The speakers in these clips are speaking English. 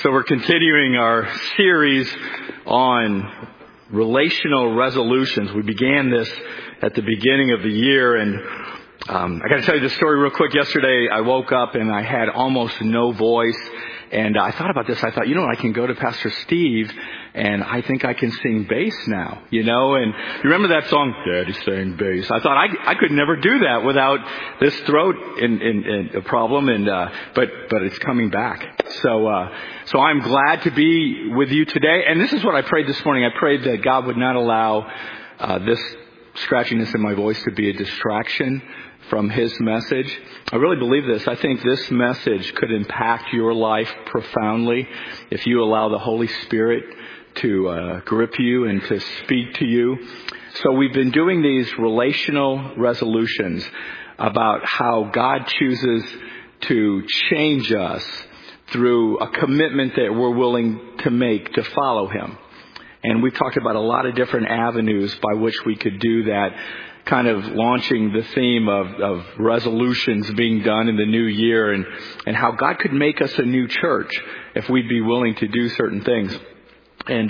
So we're continuing our series on relational resolutions. We began this at the beginning of the year, and I got to tell you this story real quick. Yesterday I woke up and I had almost no voice, and I thought about this. I thought, I can go to Pastor Steve and I think I can sing bass now, and you remember that song, Daddy Sang Bass? I thought I could never do that without this throat in a problem, and but it's coming back. So I'm glad to be with you today, and this is what I prayed this morning. I prayed that God would not allow this scratchiness in my voice to be a distraction from His message. I really believe this. I think this message could impact your life profoundly if you allow the Holy Spirit to grip you and to speak to you. So we've been doing these relational resolutions about how God chooses to change us through a commitment that we're willing to make to follow Him. And we've talked about a lot of different avenues by which we could do that, kind of launching the theme of resolutions being done in the new year, and how God could make us a new church if we'd be willing to do certain things. And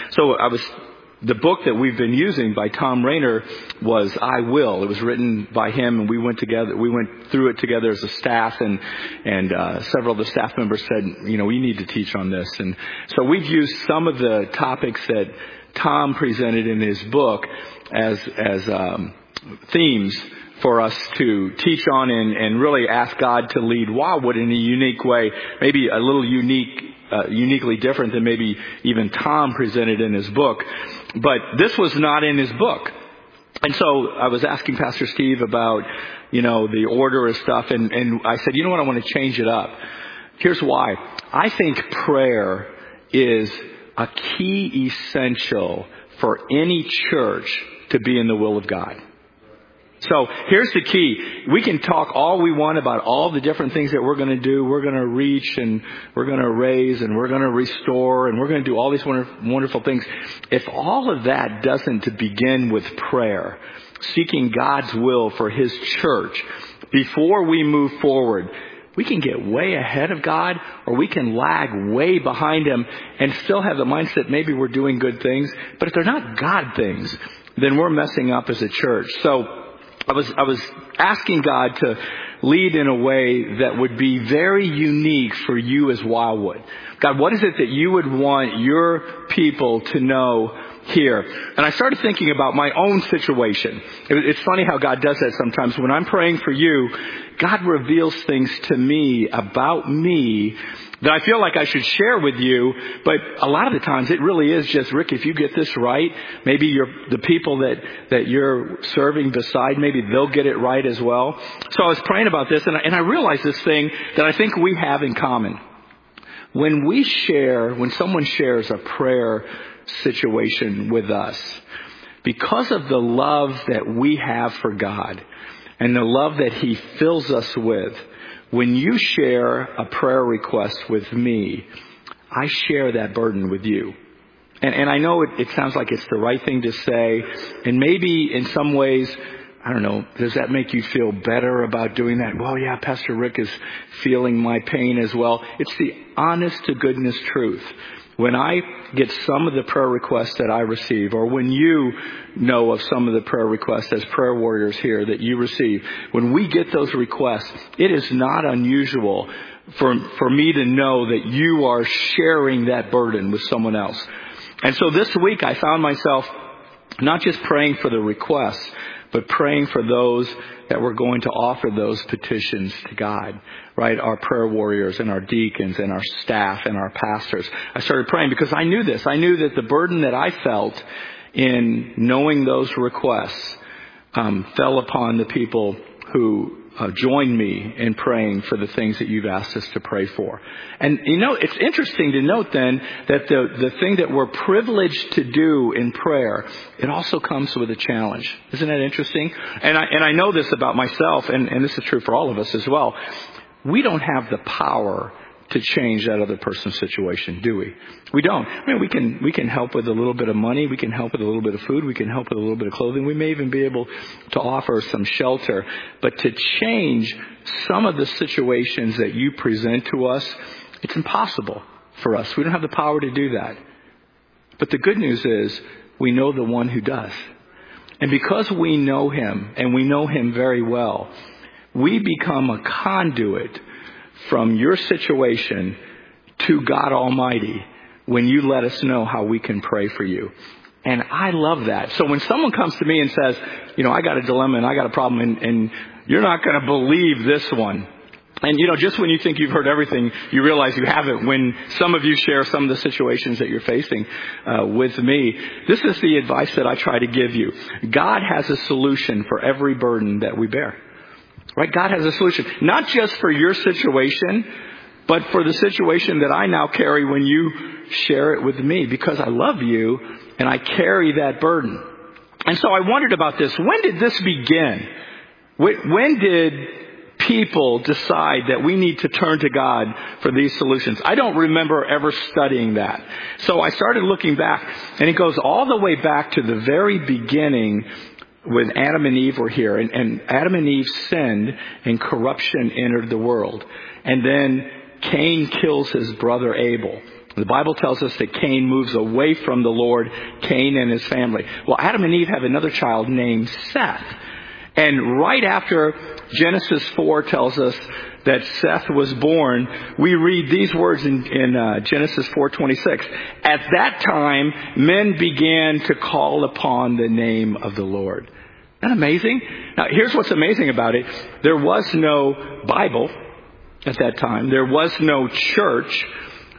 the book that we've been using by Tom Rainer was I Will. It was written by him, and we went through it together as a staff, and several of the staff members said, we need to teach on this. And so we've used some of the topics that Tom presented in his book as themes for us to teach on and really ask God to lead Wildwood in a unique way, maybe a little uniquely different than maybe even Tom presented in his book. But this was not in his book. And so I was asking Pastor Steve about, the order of stuff, and I said, I want to change it up. Here's why. I think prayer is a key essential for any church to be in the will of God. So here's the key. We can talk all we want about all the different things that we're going to do. We're going to reach, and we're going to raise, and we're going to restore, and we're going to do all these wonderful things. If all of that doesn't begin with prayer, seeking God's will for His church, before we move forward, we can get way ahead of God, or we can lag way behind Him and still have the mindset maybe we're doing good things. But if they're not God things, then we're messing up as a church. So I was asking God to lead in a way that would be very unique for you as Wildwood. God, what is it that you would want your people to know here? And I started thinking about my own situation. It's funny how God does that sometimes. When I'm praying for you, God reveals things to me about me that I feel like I should share with you, but a lot of the times it really is just, Rick, if you get this right, maybe the people that you're serving beside, maybe they'll get it right as well. So I was praying about this, and I realized this thing that I think we have in common. When someone shares a prayer situation with us, because of the love that we have for God and the love that He fills us with, when you share a prayer request with me, I share that burden with you. And I know it sounds like it's the right thing to say. And maybe in some ways, I don't know, does that make you feel better about doing that? Well, yeah, Pastor Rick is feeling my pain as well. It's the honest to goodness truth. When I get some of the prayer requests that I receive, or when you know of some of the prayer requests as prayer warriors here that you receive, when we get those requests, it is not unusual for me to know that you are sharing that burden with someone else. And so this week I found myself not just praying for the requests, but praying for those that we're going to offer those petitions to God, right? Our prayer warriors and our deacons and our staff and our pastors. I started praying because I knew this. I knew that the burden that I felt in knowing those requests fell upon the people who joined me in praying for the things that you've asked us to pray for. And it's interesting to note then that the thing that we're privileged to do in prayer, it also comes with a challenge. Isn't that interesting? And I know this about myself, and this is true for all of us as well. We don't have the power to change that other person's situation, do we? We don't. I mean, we can help with a little bit of money. We can help with a little bit of food. We can help with a little bit of clothing. We may even be able to offer some shelter. But to change some of the situations that you present to us, it's impossible. for us. We don't have the power to do that. But the good news is we know the one who does. And because we know him, and we know him very well, we become a conduit from your situation to God Almighty when you let us know how we can pray for you. And I love that. So when someone comes to me and says, I got a dilemma and I got a problem and you're not going to believe this one. And, just when you think you've heard everything, you realize you haven't. When some of you share some of the situations that you're facing with me, this is the advice that I try to give you. God has a solution for every burden that we bear. Right? God has a solution. Not just for your situation, but for the situation that I now carry when you share it with me. Because I love you and I carry that burden. And so I wondered about this. When did this begin? When did people decide that we need to turn to God for these solutions? I don't remember ever studying that. So I started looking back, and it goes all the way back to the very beginning when Adam and Eve were here. And Adam and Eve sinned, and corruption entered the world. And then Cain kills his brother Abel. The Bible tells us that Cain moves away from the Lord, Cain and his family. Well, Adam and Eve have another child named Seth. And right after Genesis 4 tells us that Seth was born, we read these words in Genesis 4:26. At that time, men began to call upon the name of the Lord. Isn't that amazing? Now, here's what's amazing about it. There was no Bible at that time. There was no church.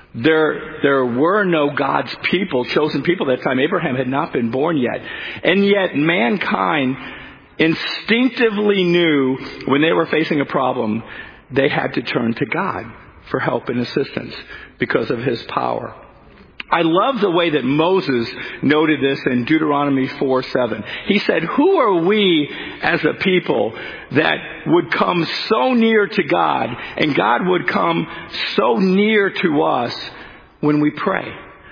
There were no God's people, chosen people at that time. Abraham had not been born yet. And yet mankind instinctively knew when they were facing a problem, they had to turn to God for help and assistance because of his power. I love the way that Moses noted this in Deuteronomy 4:7. He said, "Who are we as a people that would come so near to God, and God would come so near to us when we pray?"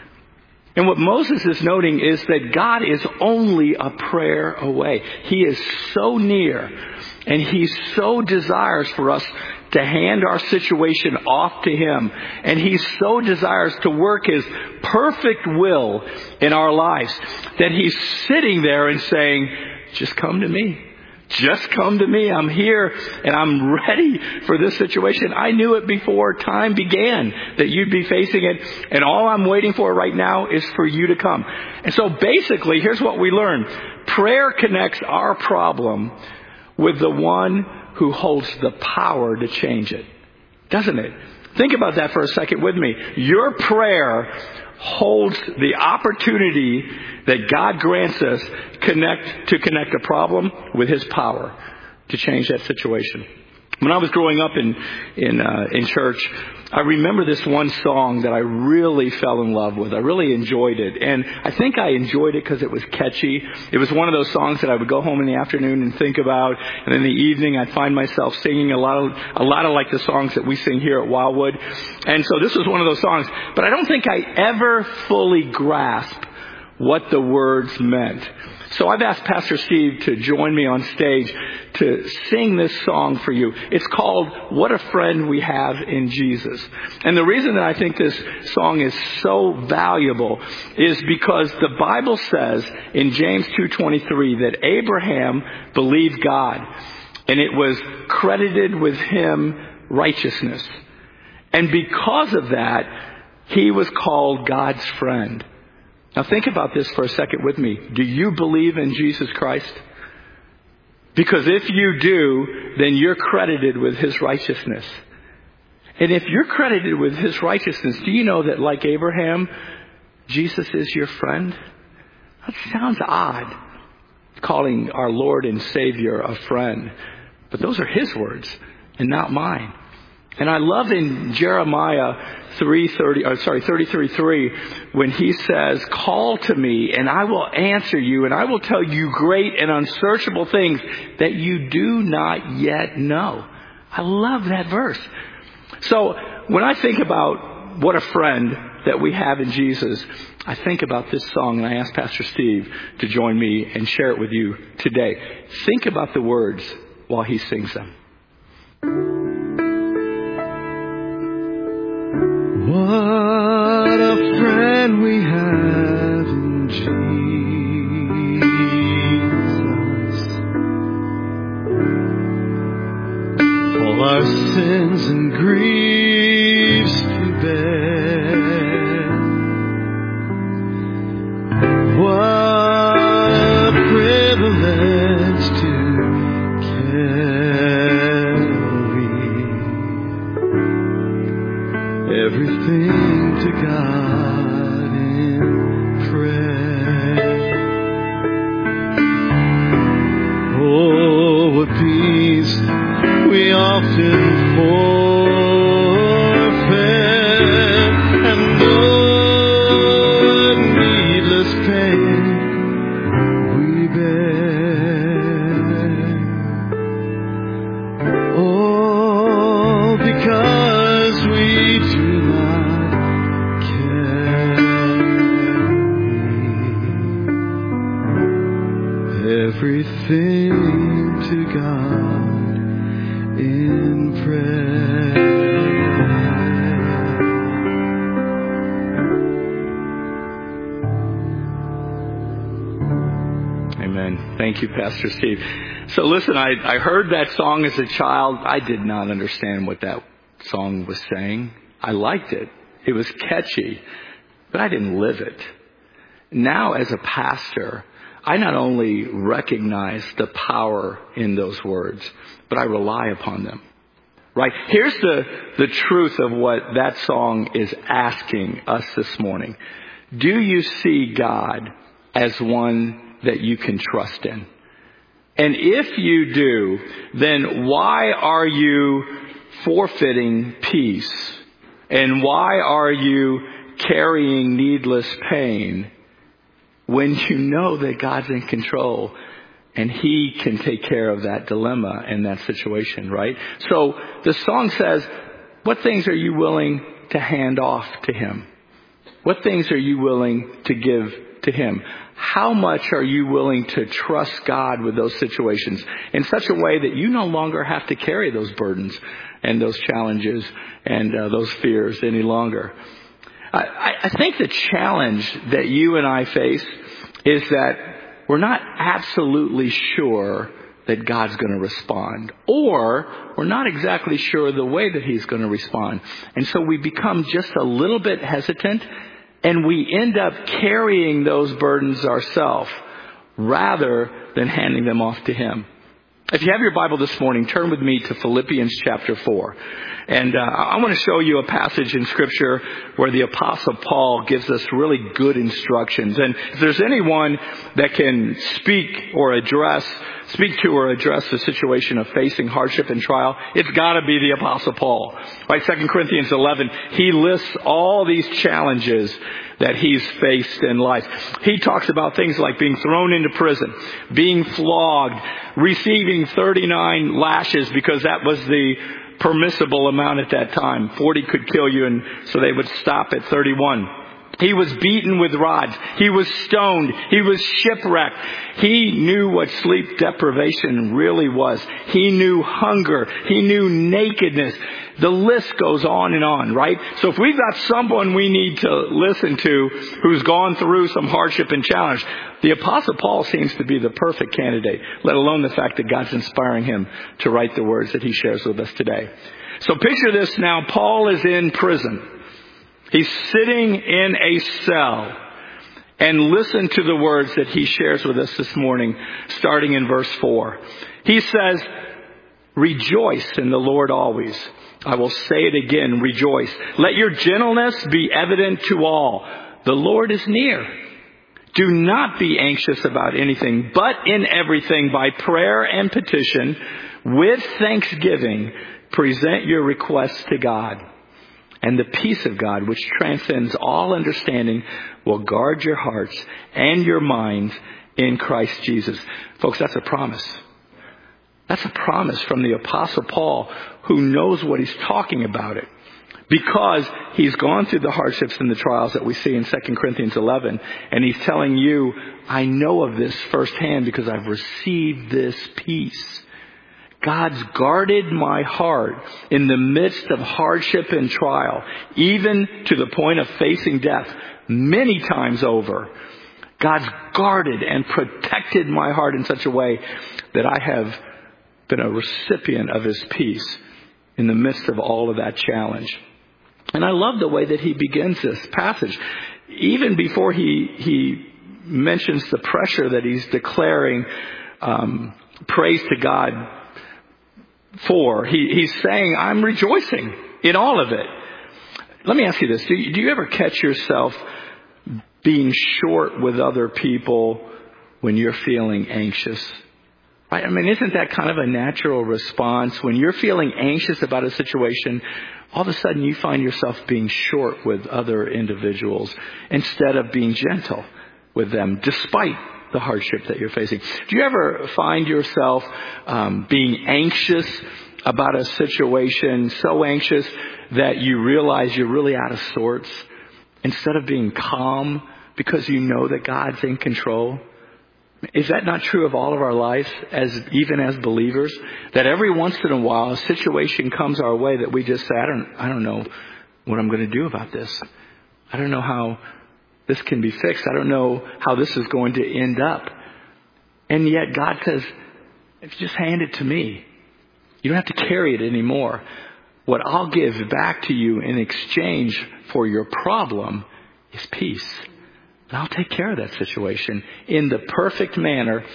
And what Moses is noting is that God is only a prayer away. He is so near, and he so desires for us to hand our situation off to him. And he so desires to work his perfect will in our lives that he's sitting there and saying, just come to me. Just come to me. I'm here and I'm ready for this situation. I knew it before time began that you'd be facing it. And all I'm waiting for right now is for you to come. And so basically, here's what we learn. Prayer connects our problem with the one who holds the power to change it. Doesn't it? Think about that for a second with me. Your prayer holds the opportunity that God grants us to connect a problem with his power to change that situation. When I was growing up in church, I remember this one song that I really fell in love with. I really enjoyed it. And I think I enjoyed it because it was catchy. It was one of those songs that I would go home in the afternoon and think about. And in the evening, I'd find myself singing a lot of like the songs that we sing here at Wildwood. And so this was one of those songs. But I don't think I ever fully grasped what the words meant. So I've asked Pastor Steve to join me on stage to sing this song for you. It's called What a Friend We Have in Jesus. And the reason that I think this song is so valuable is because the Bible says in James 2:23 that Abraham believed God and it was credited with him righteousness. And because of that, he was called God's friend. Now think about this for a second with me. Do you believe in Jesus Christ? Because if you do, then you're credited with his righteousness. And if you're credited with his righteousness, do you know that like Abraham, Jesus is your friend? That sounds odd, calling our Lord and Savior a friend. But those are his words and not mine. And I love in Jeremiah 33:3 when he says, "Call to me and I will answer you and I will tell you great and unsearchable things that you do not yet know." I love that verse. So when I think about what a friend that we have in Jesus, I think about this song and I ask Pastor Steve to join me and share it with you today. Think about the words while he sings them. What everything to God in prayer. Oh, what peace we often forfeit, and what needless pain we bear. Oh, because we do not carry everything to God in prayer. Amen. Thank you, Pastor Steve. So listen, I heard that song as a child. I did not understand what that song was saying. I liked it. It was catchy, but I didn't live it. Now, as a pastor, I not only recognize the power in those words, but I rely upon them. Right? Here's the truth of what that song is asking us this morning. Do you see God as one that you can trust in? And if you do, then why are you forfeiting peace? And why are you carrying needless pain when you know that God's in control and He can take care of that dilemma and that situation, right? So the song says, what things are you willing to hand off to Him? What things are you willing to give to Him? How much are you willing to trust God with those situations in such a way that you no longer have to carry those burdens and those challenges and those fears any longer? I think the challenge that you and I face is that we're not absolutely sure that God's going to respond, or we're not exactly sure the way that He's going to respond. And so we become just a little bit hesitant, and we end up carrying those burdens ourselves rather than handing them off to Him. If you have your Bible this morning, turn with me to Philippians chapter 4. And I want to show you a passage in Scripture where the Apostle Paul gives us really good instructions. And if there's anyone that can speak to or address the situation of facing hardship and trial, it's got to be the Apostle Paul. Right? 2 Corinthians 11, he lists all these challenges that he's faced in life. He talks about things like being thrown into prison, being flogged, receiving 39 lashes because that was the permissible amount at that time. 40 could kill you, and so they would stop at 31. He was beaten with rods. He was stoned. He was shipwrecked. He knew what sleep deprivation really was. He knew hunger. He knew nakedness. The list goes on, right? So if we've got someone we need to listen to who's gone through some hardship and challenge, the Apostle Paul seems to be the perfect candidate, let alone the fact that God's inspiring him to write the words that he shares with us today. So picture this now. Paul is in prison. He's sitting in a cell, and listen to the words that he shares with us this morning, starting in verse 4. He says, "Rejoice in the Lord always. I will say it again, rejoice. Let your gentleness be evident to all. The Lord is near. Do not be anxious about anything, but in everything by prayer and petition, with thanksgiving, present your requests to God. And the peace of God, which transcends all understanding, will guard your hearts and your minds in Christ Jesus." Folks, that's a promise. That's a promise from the Apostle Paul, who knows what he's talking about it, because he's gone through the hardships and the trials that we see in 2 Corinthians 11. And he's telling you, I know of this firsthand because I've received this peace. God's guarded my heart in the midst of hardship and trial, even to the point of facing death many times over. God's guarded and protected my heart in such a way that I have been a recipient of His peace in the midst of all of that challenge. And I love the way that he begins this passage. Even before he mentions the pressure that he's declaring praise to God for, he's saying, I'm rejoicing in all of it. let me ask you this. Do you ever catch yourself being short with other people when you're feeling anxious? Right? I mean, isn't that kind of a natural response? When you're feeling anxious about a situation, all of a sudden you find yourself being short with other individuals instead of being gentle with them, despite the hardship that you're facing. Do you ever find yourself being anxious about a situation, so anxious that you realize you're really out of sorts, instead of being calm because you know that God's in control? Is that not true of all of our lives, even as believers? That every once in a while a situation comes our way that we just say, I don't know what I'm going to do about this. I don't know how this can be fixed. I don't know how this is going to end up. And yet God says, just hand it to me. You don't have to carry it anymore. What I'll give back to you in exchange for your problem is peace. And I'll take care of that situation in the perfect manner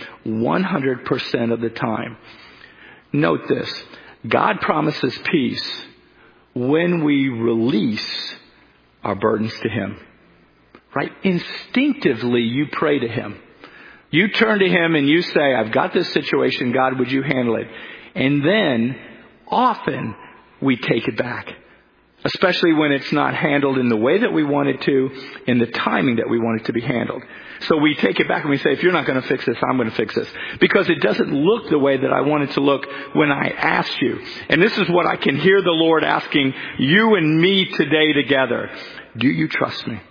100% of the time. Note this. God promises peace when we release our burdens to Him. Right? Instinctively, you pray to Him. You turn to Him and you say, I've got this situation. God, would you handle it? And then often we take it back. Especially when it's not handled in the way that we want it to, in the timing that we want it to be handled. So we take it back and we say, if you're not going to fix this, I'm going to fix this. Because it doesn't look the way that I want it to look when I asked you. And this is what I can hear the Lord asking you and me today together. Do you trust me?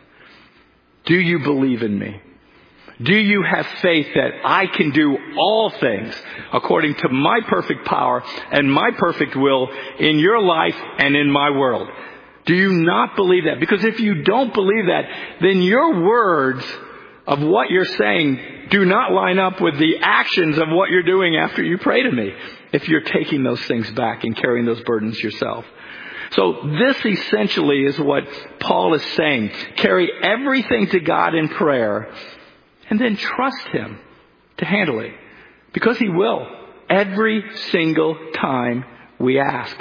Do you believe in me? Do you have faith that I can do all things according to my perfect power and my perfect will in your life and in my world? Do you not believe that? Because if you don't believe that, then your words of what you're saying do not line up with the actions of what you're doing after you pray to me, if you're taking those things back and carrying those burdens yourself. So this essentially is what Paul is saying. Carry everything to God in prayer, and then trust Him to handle it. Because He will. Every single time we ask.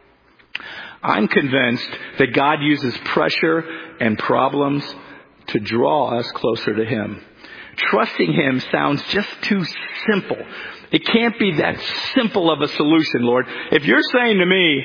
I'm convinced that God uses pressure and problems to draw us closer to Him. Trusting Him sounds just too simple. It can't be that simple of a solution, Lord. If you're saying to me,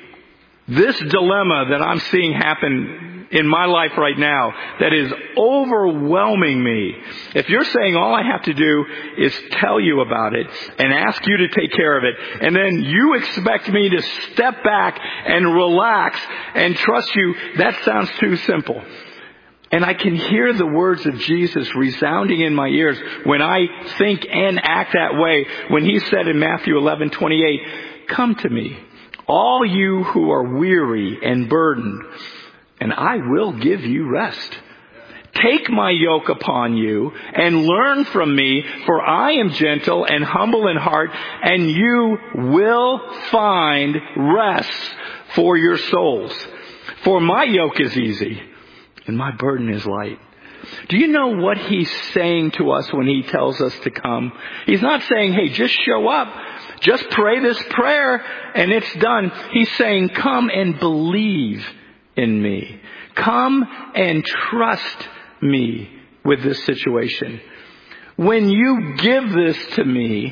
this dilemma that I'm seeing happen in my life right now that is overwhelming me, if you're saying all I have to do is tell you about it and ask you to take care of it, and then you expect me to step back and relax and trust you, that sounds too simple. And I can hear the words of Jesus resounding in my ears when I think and act that way, when He said in Matthew 11:28, come to me, all you who are weary and burdened, and I will give you rest. Take my yoke upon you and learn from me, for I am gentle and humble in heart, and you will find rest for your souls. For my yoke is easy and my burden is light. Do you know what He's saying to us when He tells us to come? He's not saying, hey, just show up. Just pray this prayer and it's done. He's saying, come and believe in me. Come and trust me with this situation. When you give this to me,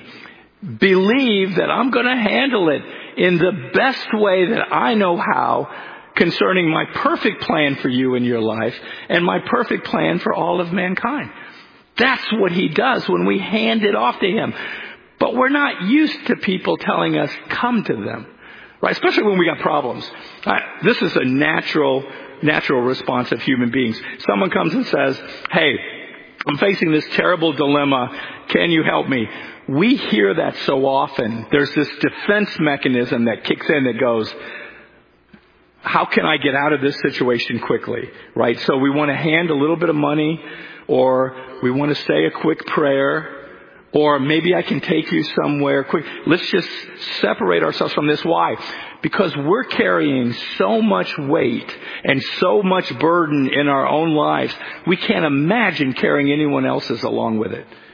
believe that I'm going to handle it in the best way that I know how, concerning my perfect plan for you in your life and my perfect plan for all of mankind. That's what He does when we hand it off to Him. But we're not used to people telling us, come to them. Right? Especially when we got problems. This is a natural response of human beings. Someone comes and says, hey, I'm facing this terrible dilemma. Can you help me? We hear that so often. There's this defense mechanism that kicks in that goes, how can I get out of this situation quickly? Right? So we want to hand a little bit of money, or we want to say a quick prayer, or maybe I can take you somewhere quick. Let's just separate ourselves from this. Why? Because we're carrying so much weight and so much burden in our own lives, we can't imagine carrying anyone else's along with it.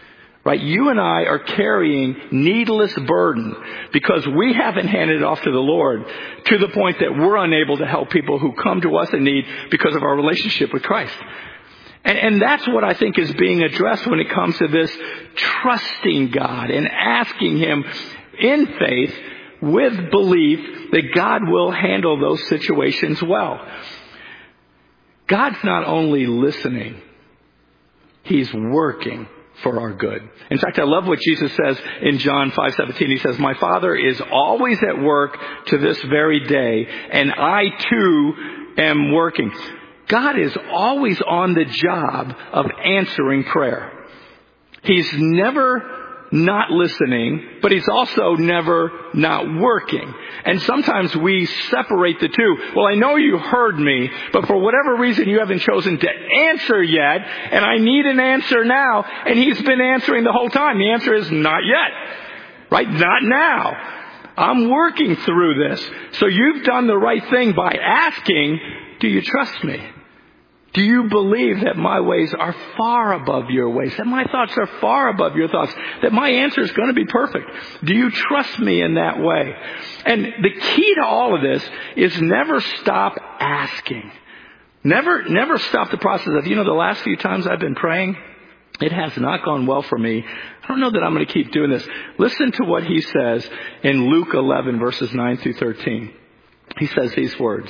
right? You and I are carrying needless burden because we haven't handed it off to the Lord to the point that we're unable to help people who come to us in need because of our relationship with Christ. And that's what I think is being addressed when it comes to this trusting God and asking Him in faith with belief that God will handle those situations well. God's not only listening, He's working for our good. In fact, I love what Jesus says in John 5:17. He says, "My Father is always at work to this very day, and I too am working." God is always on the job of answering prayer. He's never not listening, but He's also never not working. And sometimes we separate the two. Well, I know you heard me, but for whatever reason you haven't chosen to answer yet, and I need an answer now, and He's been answering the whole time. The answer is not yet, right? Not now. I'm working through this. So you've done the right thing by asking, do you trust me? Do you believe that my ways are far above your ways? That my thoughts are far above your thoughts? That my answer is going to be perfect? Do you trust me in that way? And the key to all of this is never stop asking. Never stop the process of, the last few times I've been praying, it has not gone well for me. I don't know that I'm going to keep doing this. Listen to what He says in Luke 11, verses 9 through 13. He says these words.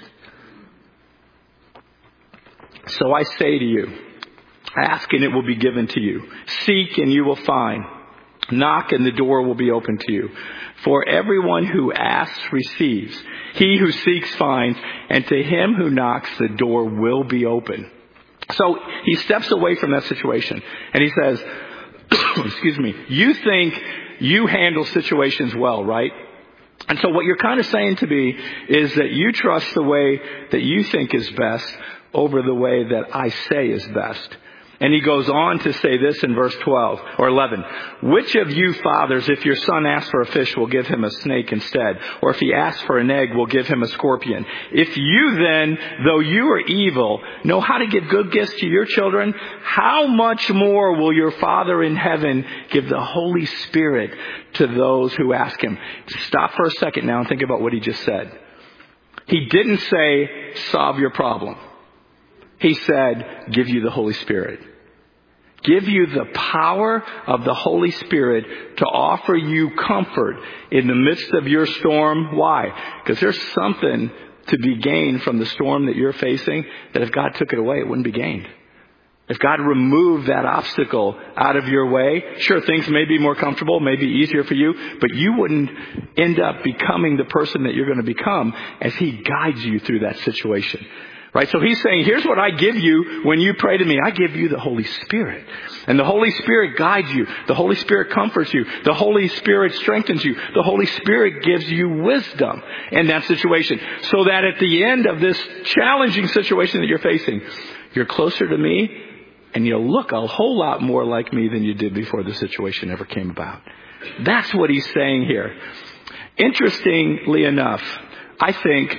"So I say to you, ask and it will be given to you. Seek and you will find. Knock and the door will be open to you. For everyone who asks receives. He who seeks finds. And to him who knocks, the door will be open." So He steps away from that situation and He says, excuse me, you think you handle situations well, right? And so what you're kind of saying to me is that you trust the way that you think is best over the way that I say is best. And He goes on to say this in verse 12 or 11. "Which of you fathers, if your son asks for a fish, will give him a snake instead? Or if he asks for an egg, will give him a scorpion? If you then, though you are evil, know how to give good gifts to your children, how much more will your Father in heaven give the Holy Spirit to those who ask Him?" Stop for a second now and think about what He just said. He didn't say, solve your problem. He said, give you the Holy Spirit. Give you the power of the Holy Spirit to offer you comfort in the midst of your storm. Why? Because there's something to be gained from the storm that you're facing that if God took it away, it wouldn't be gained. If God removed that obstacle out of your way, sure, things may be more comfortable, may be easier for you, but you wouldn't end up becoming the person that you're going to become as He guides you through that situation. Right? So He's saying, here's what I give you when you pray to me. I give you the Holy Spirit. And the Holy Spirit guides you. The Holy Spirit comforts you. The Holy Spirit strengthens you. The Holy Spirit gives you wisdom in that situation. So that at the end of this challenging situation that you're facing, you're closer to me and you'll look a whole lot more like me than you did before the situation ever came about. That's what He's saying here. Interestingly enough, I think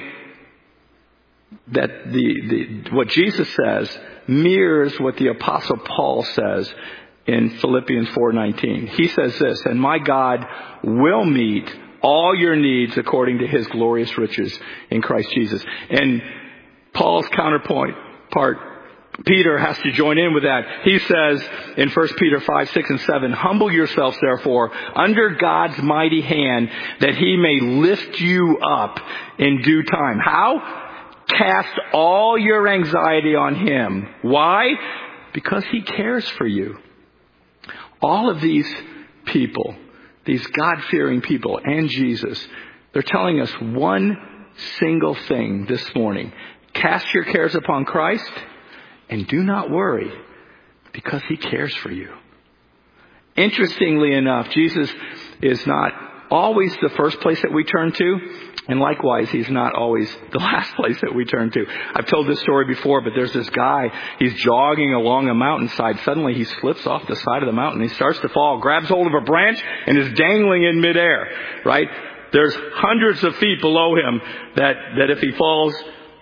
that what Jesus says mirrors what the Apostle Paul says in Philippians 4:19. He says this, "And my God will meet all your needs according to His glorious riches in Christ Jesus." And Paul's part, Peter has to join in with that. He says in 1 Peter 5, 6, and 7, "Humble yourselves, therefore, under God's mighty hand, that He may lift you up in due time." How? Cast all your anxiety on Him. Why? Because He cares for you. All of these people, these God-fearing people and Jesus, they're telling us one single thing this morning. Cast your cares upon Christ and do not worry because He cares for you. Interestingly enough, Jesus is not always the first place that we turn to. And likewise, He's not always the last place that we turn to. I've told this story before, but there's this guy, he's jogging along a mountainside. Suddenly he slips off the side of the mountain. He starts to fall, grabs hold of a branch, and is dangling in midair, right? There's hundreds of feet below him that if he falls,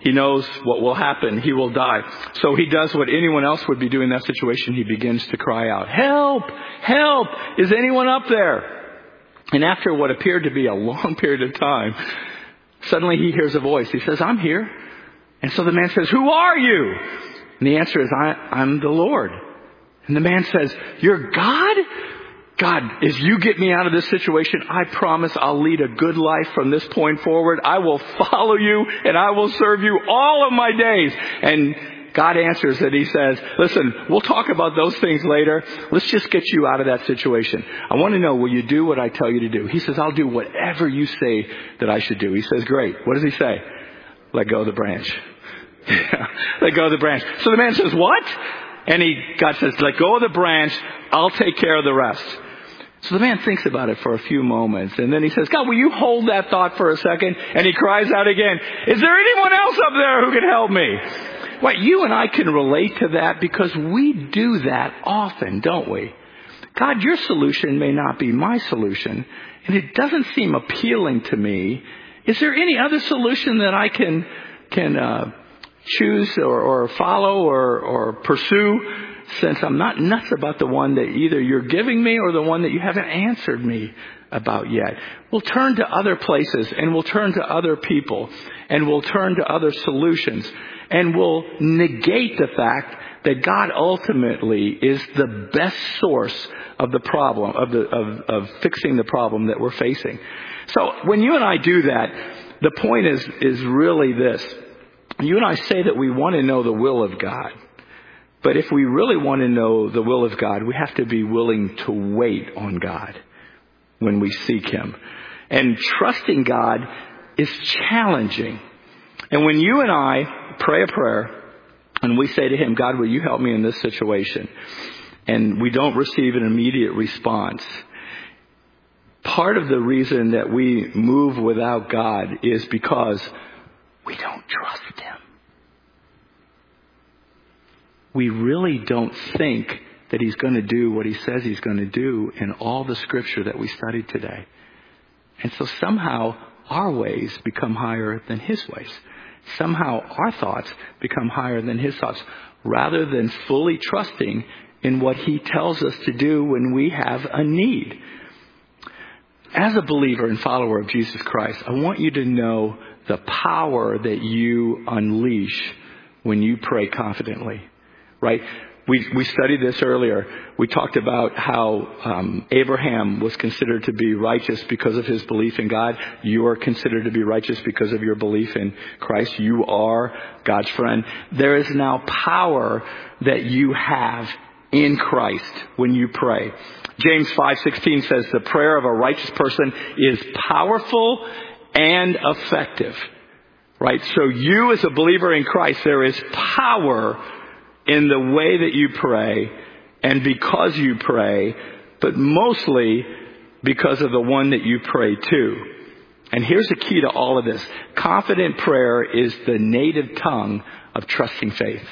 He knows what will happen. He will die. So he does what anyone else would be doing in that situation. He begins to cry out, "Help! Help! Is anyone up there?" And after what appeared to be a long period of time, suddenly he hears a voice. He says, "I'm here." And so the man says, "Who are you?" And the answer is, I'm the Lord. And the man says, "You're God? God, if you get me out of this situation, I promise I'll lead a good life from this point forward. I will follow you and I will serve you all of my days." And God answers and he says, "Listen, we'll talk about those things later. Let's just get you out of that situation. I want to know, will you do what I tell you to do?" He says, "I'll do whatever you say that I should do." He says, "Great." What does he say? "Let go of the branch." Let go of the branch. So the man says, "What?" And God says, "Let go of the branch. I'll take care of the rest." So the man thinks about it for a few moments. And then he says, "God, will you hold that thought for a second?" And he cries out again, "Is there anyone else up there who can help me?" Well, you and I can relate to that because we do that often, don't we? God, your solution may not be my solution, and it doesn't seem appealing to me. Is there any other solution that I can choose or follow or pursue, since I'm not nuts about the one that either you're giving me or the one that you haven't answered me about yet? We'll turn to other places, and we'll turn to other people, and we'll turn to other solutions, and we'll negate the fact that God ultimately is the best source of the problem, of fixing the problem that we're facing. So when you and I do that, the point is really this. You and I say that we want to know the will of God. But if we really want to know the will of God, we have to be willing to wait on God when we seek Him. And trusting God is challenging. And when you and I pray a prayer and we say to Him, "God, will you help me in this situation?" and we don't receive an immediate response, part of the reason that we move without God is because we don't trust Him. We really don't think that He's going to do what He says He's going to do in all the scripture that we studied today. And so somehow our ways become higher than His ways. Somehow our thoughts become higher than His thoughts, rather than fully trusting in what He tells us to do when we have a need. As a believer and follower of Jesus Christ, I want you to know the power that you unleash when you pray confidently. Right? We studied this earlier. We talked about how Abraham was considered to be righteous because of his belief in God. You are considered to be righteous because of your belief in Christ. You are God's friend. There is now power that you have in Christ when you pray. James 5:16 says the prayer of a righteous person is powerful and effective. Right? So you as a believer in Christ, there is power in the way that you pray, and because you pray, but mostly because of the one that you pray to. And here's the key to all of this. Confident prayer is the native tongue of trusting faith.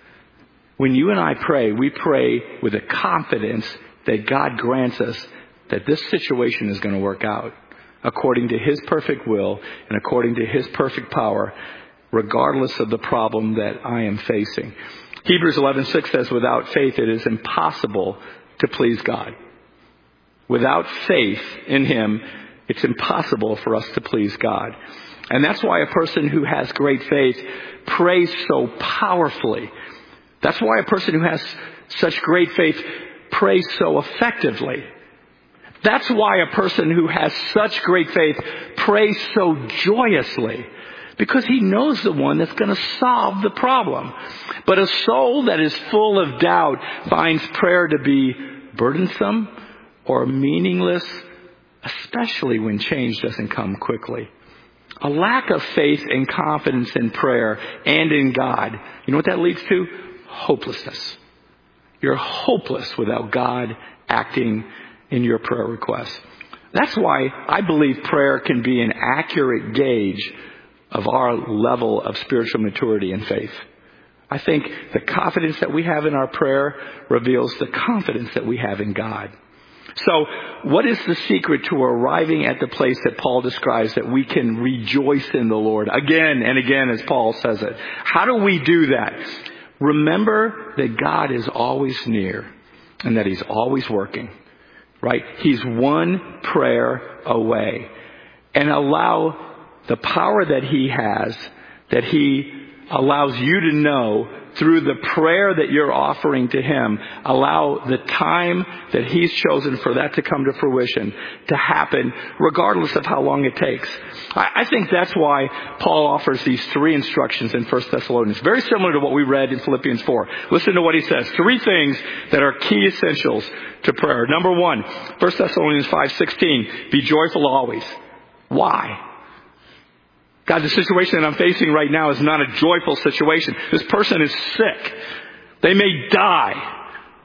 When you and I pray, we pray with a confidence that God grants us that this situation is going to work out according to His perfect will and according to His perfect power, regardless of the problem that I am facing. Hebrews 11:6 says, without faith it is impossible to please God. Without faith in Him, it's impossible for us to please God. And that's why a person who has great faith prays so powerfully. That's why a person who has such great faith prays so effectively. That's why a person who has such great faith prays so joyously. Because he knows the one that's going to solve the problem. But a soul that is full of doubt finds prayer to be burdensome or meaningless, especially when change doesn't come quickly. A lack of faith and confidence in prayer and in God, you know what that leads to? Hopelessness. You're hopeless without God acting in your prayer requests. That's why I believe prayer can be an accurate gauge of our level of spiritual maturity and faith. I think the confidence that we have in our prayer reveals the confidence that we have in God. So what is the secret to arriving at the place that Paul describes, that we can rejoice in the Lord again and again, as Paul says it? How do we do that? Remember that God is always near and that He's always working, right? He's one prayer away. And allow the power that He has, that He allows you to know through the prayer that you're offering to Him, allow the time that He's chosen for that to come to fruition to happen, regardless of how long it takes. I think that's why Paul offers these 3 instructions in 1 Thessalonians. Very similar to what we read in Philippians 4. Listen to what he says. 3 things that are key essentials to prayer. Number 1, 1 Thessalonians 5:16, be joyful always. Why? God, the situation that I'm facing right now is not a joyful situation. This person is sick. They may die.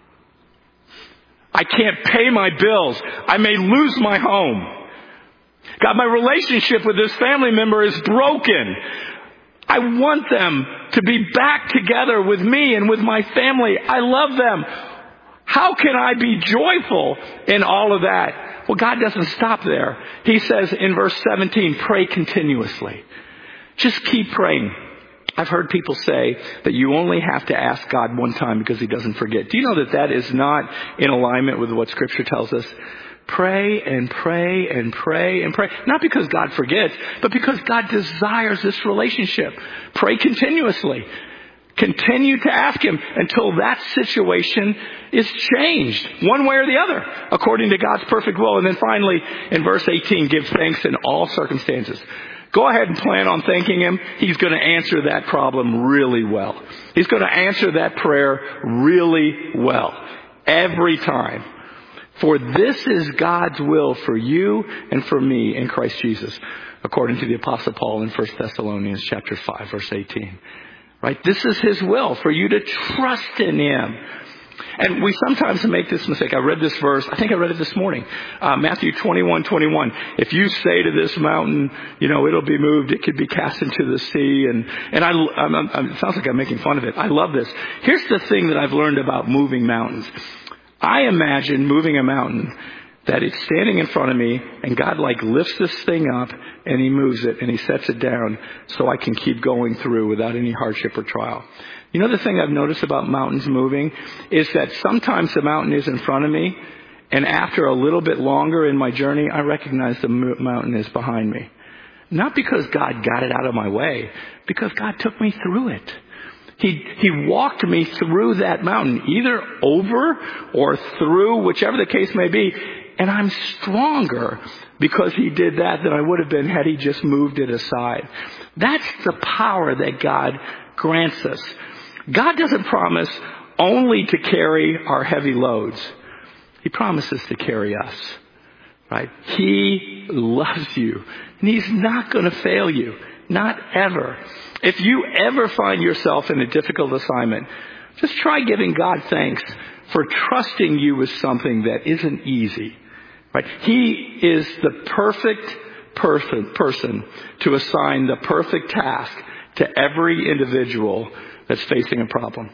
I can't pay my bills. I may lose my home. God, my relationship with this family member is broken. I want them to be back together with me and with my family. I love them. How can I be joyful in all of that? Well, God doesn't stop there. He says in verse 17, pray continuously. Just keep praying. I've heard people say that you only have to ask God one time because He doesn't forget. Do you know that that is not in alignment with what Scripture tells us? Pray and pray and pray and pray. Not because God forgets, but because God desires this relationship. Pray continuously. Continue to ask Him until that situation is changed, one way or the other, according to God's perfect will. And then finally, in verse 18, give thanks in all circumstances. Go ahead and plan on thanking Him. He's going to answer that problem really well. He's going to answer that prayer really well. Every time. For this is God's will for you and for me in Christ Jesus, according to the Apostle Paul in 1 Thessalonians chapter 5, verse 18. Right? This is His will, for you to trust in Him. And we sometimes make this mistake. I read this verse. I think I read it this morning. Matthew 21:21. If you say to this mountain, it'll be moved. It could be cast into the sea. And it sounds like I'm making fun of it. I love this. Here's the thing that I've learned about moving mountains. I imagine moving a mountain that it's standing in front of me and God lifts this thing up and He moves it and He sets it down so I can keep going through without any hardship or trial. You know, the thing I've noticed about mountains moving is that sometimes the mountain is in front of me, and after a little bit longer in my journey, I recognize the mountain is behind me. Not because God got it out of my way, because God took me through it. He walked me through that mountain, either over or through, whichever the case may be, and I'm stronger because He did that than I would have been had He just moved it aside. That's the power that God grants us. God doesn't promise only to carry our heavy loads. He promises to carry us, right? He loves you, and He's not going to fail you. Not ever. If you ever find yourself in a difficult assignment, just try giving God thanks for trusting you with something that isn't easy, right? He is the perfect person to assign the perfect task to every individual that's facing a problem.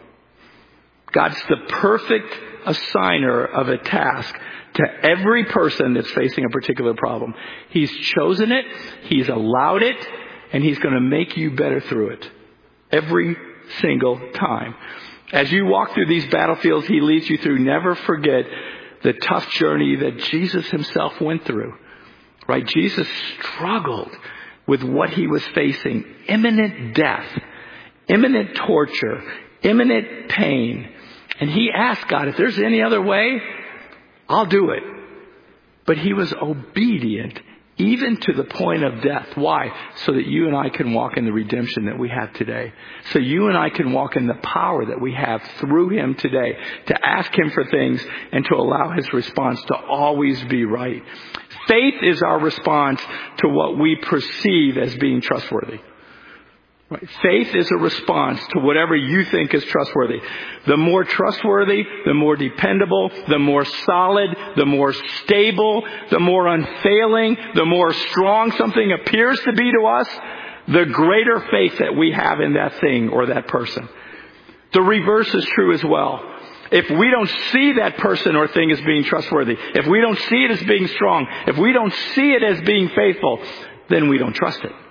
God's the perfect assigner of a task to every person that's facing a particular problem. He's chosen it, He's allowed it, and He's going to make you better through it. Every single time. As you walk through these battlefields He leads you through, never forget the tough journey that Jesus Himself went through. Right? Jesus struggled with what He was facing. Imminent death. Imminent torture, imminent pain. And He asked God, if there's any other way, I'll do it. But He was obedient even to the point of death. Why? So that you and I can walk in the redemption that we have today. So you and I can walk in the power that we have through Him today to ask Him for things and to allow His response to always be right. Faith is our response to what we perceive as being trustworthy. Right. Faith is a response to whatever you think is trustworthy. The more trustworthy, the more dependable, the more solid, the more stable, the more unfailing, the more strong something appears to be to us, the greater faith that we have in that thing or that person. The reverse is true as well. If we don't see that person or thing as being trustworthy, if we don't see it as being strong, if we don't see it as being faithful, then we don't trust it.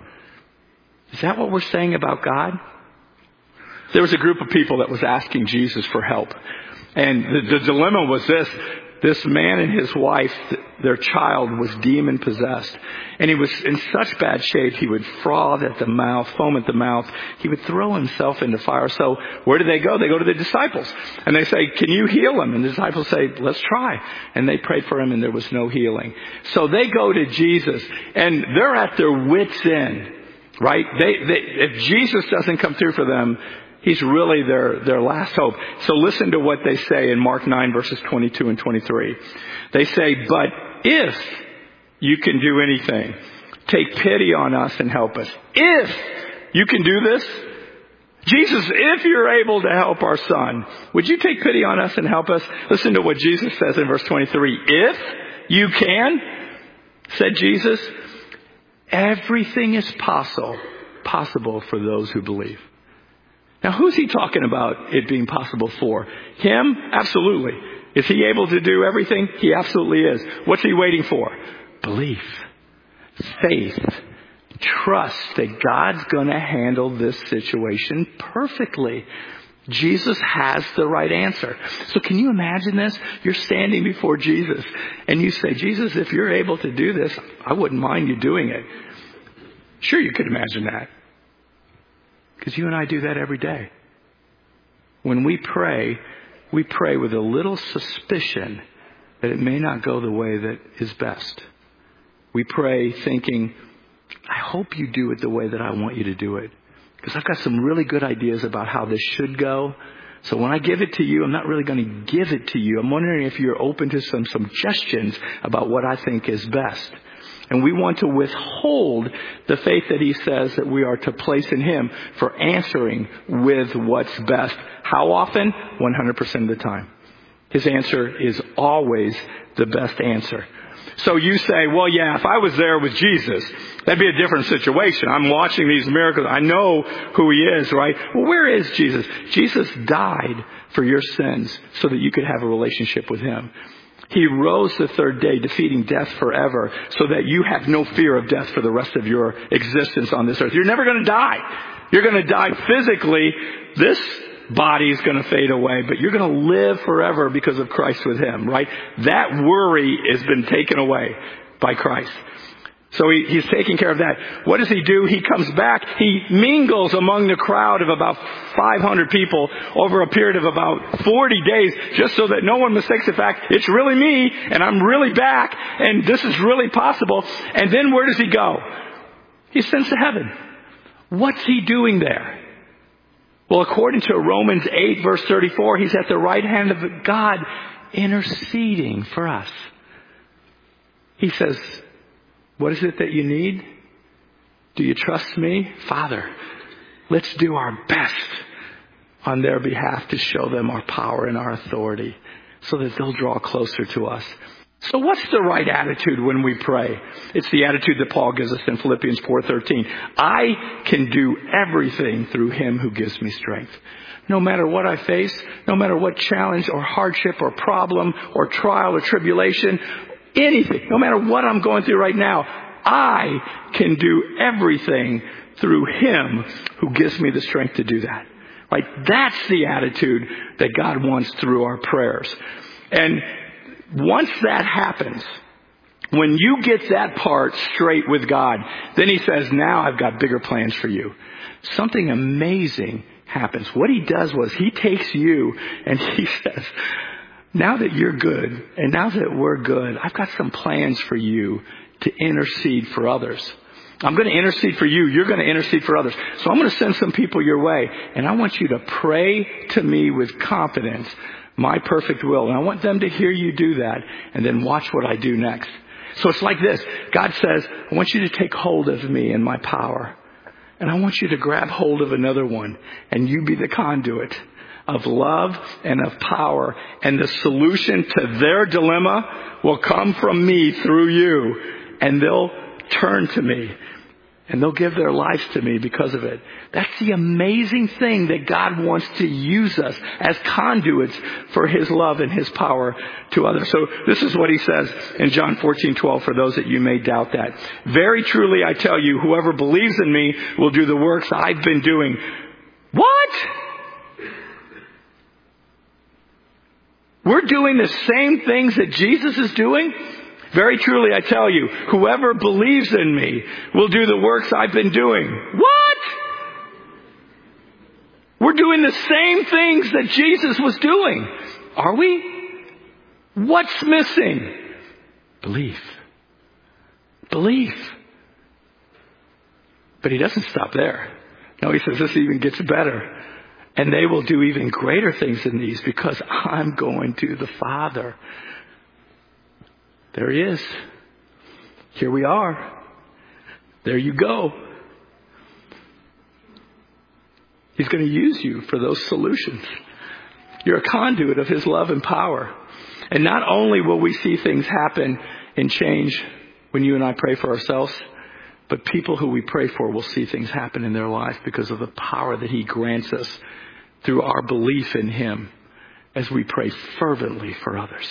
Is that what we're saying about God? There was a group of people that was asking Jesus for help. And the dilemma was this. This man and his wife, their child was demon possessed. And he was in such bad shape, he would froth at the mouth, foam at the mouth. He would throw himself into fire. So where do they go? They go to the disciples. And they say, can you heal him? And the disciples say, let's try. And they prayed for him and there was no healing. So they go to Jesus and they're at their wits' end, right? If Jesus doesn't come through for them, he's really their last hope. So listen to what they say in Mark 9 verses 22 and 23. They say, but if you can do anything, take pity on us and help us. If you can do this, Jesus, if you're able to help our son, would you take pity on us and help us? Listen to what Jesus says in verse 23. If you can, said Jesus, everything is possible for those who believe. Now, who's he talking about it being possible for? Him? Absolutely. Is he able to do everything? He absolutely is. What's he waiting for? Belief, faith, trust that God's going to handle this situation perfectly. Jesus has the right answer. So can you imagine this? You're standing before Jesus and you say, Jesus, if you're able to do this, I wouldn't mind you doing it. Sure, you could imagine that. Because you and I do that every day. When we pray with a little suspicion that it may not go the way that is best. We pray thinking, I hope you do it the way that I want you to do it. Because I've got some really good ideas about how this should go. So when I give it to you, I'm not really going to give it to you. I'm wondering if you're open to some suggestions about what I think is best. And we want to withhold the faith that he says that we are to place in him for answering with what's best. How often? 100% of the time. His answer is always the best answer. So you say, well, yeah, if I was there with Jesus, that'd be a different situation. I'm watching these miracles. I know who he is, right? Well, where is Jesus? Jesus died for your sins so that you could have a relationship with him. He rose the third day, defeating death forever, so that you have no fear of death for the rest of your existence on this earth. You're never going to die. You're going to die physically. This body is going to fade away, but you're going to live forever because of Christ with him, right? That worry has been taken away by Christ. So he's taking care of that. What does he do? He comes back. He mingles among the crowd of about 500 people over a period of about 40 days, just so that no one mistakes the fact it's really me and I'm really back and this is really possible. And then where does he go? He ascends to heaven. What's he doing there? Well, according to Romans 8 verse 34, he's at the right hand of God interceding for us. He says, what is it that you need? Do you trust me? Father, let's do our best on their behalf to show them our power and our authority so that they'll draw closer to us. So what's the right attitude when we pray? It's the attitude that Paul gives us in Philippians 4:13. I can do everything through him who gives me strength. No matter what I face, no matter what challenge or hardship or problem or trial or tribulation, anything, no matter what I'm going through right now, I can do everything through him who gives me the strength to do that. Right? That's the attitude that God wants through our prayers. And once that happens, when you get that part straight with God, then he says, now I've got bigger plans for you. Something amazing happens. What he does was he takes you and he says, now that you're good and now that we're good, I've got some plans for you to intercede for others. I'm going to intercede for you. You're going to intercede for others. So I'm going to send some people your way. And I want you to pray to me with confidence, my perfect will. And I want them to hear you do that and then watch what I do next. So it's like this. God says, I want you to take hold of me and my power. And I want you to grab hold of another one. And you be the conduit of love and of power. And the solution to their dilemma will come from me through you. And they'll turn to me. And they'll give their lives to me because of it. That's the amazing thing that God wants to use us as conduits for His love and His power to others. So this is what He says in John 14:12 for those that you may doubt that. Very truly I tell you, whoever believes in me will do the works I've been doing. What? We're doing the same things that Jesus is doing? Very truly I tell you, whoever believes in me will do the works I've been doing. What? We're doing the same things that Jesus was doing. Are we? What's missing? Belief. Belief. But He doesn't stop there. No, He says this even gets better. And they will do even greater things than these because I'm going to the Father. There He is. Here we are. There you go. He's going to use you for those solutions. You're a conduit of His love and power. And not only will we see things happen and change when you and I pray for ourselves, but people who we pray for will see things happen in their lives because of the power that He grants us through our belief in Him as we pray fervently for others.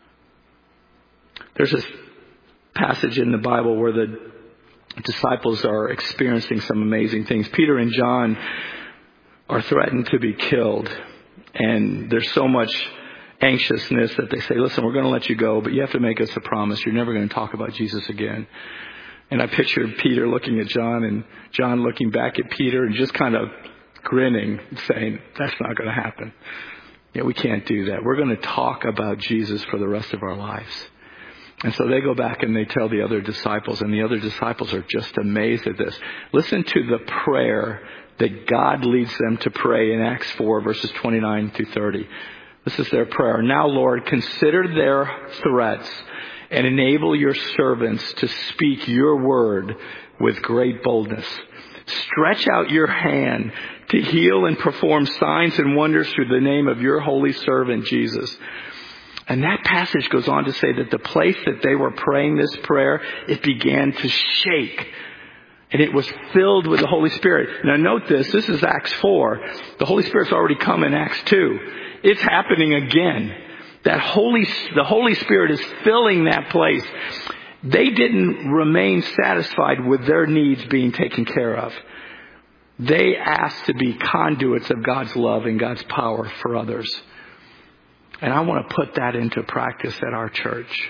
There's this passage in the Bible where the disciples are experiencing some amazing things. Peter and John are threatened to be killed. And there's so much anxiousness that they say, listen, we're going to let you go, but you have to make us a promise. You're never going to talk about Jesus again. And I pictured Peter looking at John and John looking back at Peter and just kind of grinning, saying, that's not going to happen. Yeah, we can't do that. We're going to talk about Jesus for the rest of our lives. And so they go back and they tell the other disciples, and the other disciples are just amazed at this. Listen to the prayer that God leads them to pray in Acts 4, verses 29 through 30. This is their prayer. Now, Lord, consider their threats and enable your servants to speak your word with great boldness. Stretch out your hand to heal and perform signs and wonders through the name of your holy servant, Jesus. And that passage goes on to say that the place that they were praying this prayer, it began to shake. And it was filled with the Holy Spirit. Now note this. This is Acts 4. The Holy Spirit's already come in Acts 2. It's happening again. The Holy Spirit is filling that place. They didn't remain satisfied with their needs being taken care of. They asked to be conduits of God's love and God's power for others. And I want to put that into practice at our church.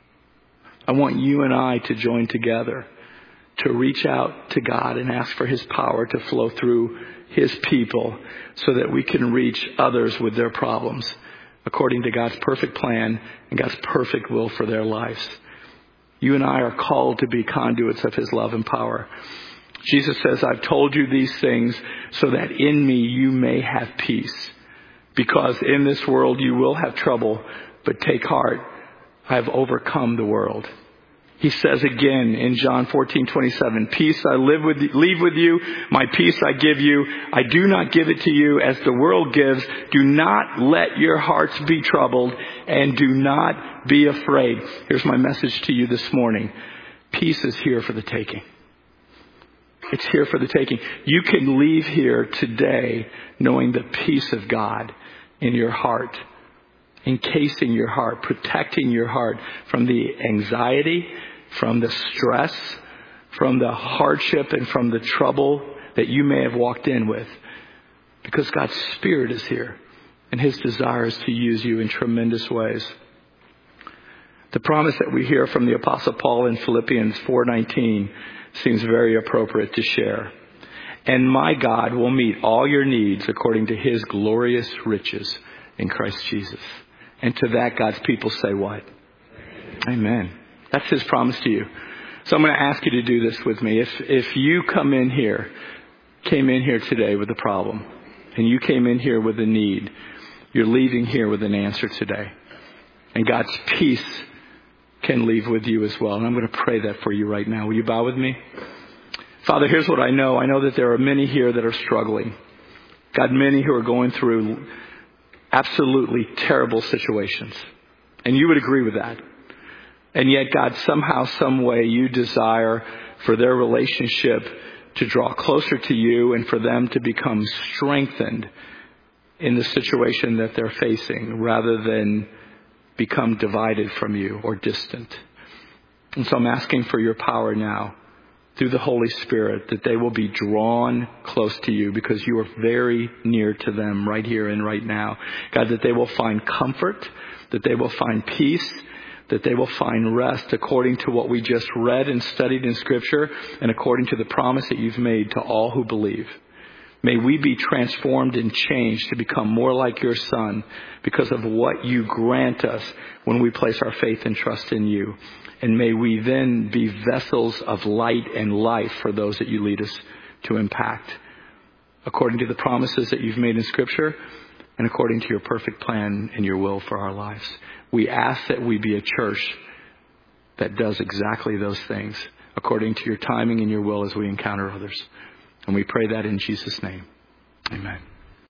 I want you and I to join together to reach out to God and ask for His power to flow through His people so that we can reach others with their problems according to God's perfect plan and God's perfect will for their lives. You and I are called to be conduits of His love and power. Jesus says, I've told you these things so that in me you may have peace. Because in this world you will have trouble, but take heart, I have overcome the world. He says again in John 14:27, peace I leave with you, my peace I give you. I do not give it to you as the world gives. Do not let your hearts be troubled and do not be afraid. Here's my message to you this morning. Peace is here for the taking. It's here for the taking. You can leave here today knowing the peace of God in your heart, encasing your heart, protecting your heart from the anxiety, from the stress, from the hardship, and from the trouble that you may have walked in with. Because God's Spirit is here, and His desire is to use you in tremendous ways. The promise that we hear from the Apostle Paul in Philippians 4:19 seems very appropriate to share. And my God will meet all your needs according to His glorious riches in Christ Jesus. And to that, God's people say what? Amen. That's His promise to you. So I'm going to ask you to do this with me. If you came in here today with a problem, and you came in here with a need, you're leaving here with an answer today. And God's peace can leave with you as well. And I'm going to pray that for you right now. Will you bow with me? Father, here's what I know. I know that there are many here that are struggling. God, many who are going through absolutely terrible situations. And you would agree with that. And yet, God, somehow, some way, you desire for their relationship to draw closer to you and for them to become strengthened in the situation that they're facing rather than become divided from you or distant. And so I'm asking for your power now through the Holy Spirit that they will be drawn close to you because you are very near to them right here and right now. God, that they will find comfort, that they will find peace, that they will find rest according to what we just read and studied in Scripture and according to the promise that you've made to all who believe. May we be transformed and changed to become more like your Son because of what you grant us when we place our faith and trust in you. And may we then be vessels of light and life for those that you lead us to impact, according to the promises that you've made in Scripture and according to your perfect plan and your will for our lives. We ask that we be a church that does exactly those things, according to your timing and your will as we encounter others. And we pray that in Jesus' name. Amen.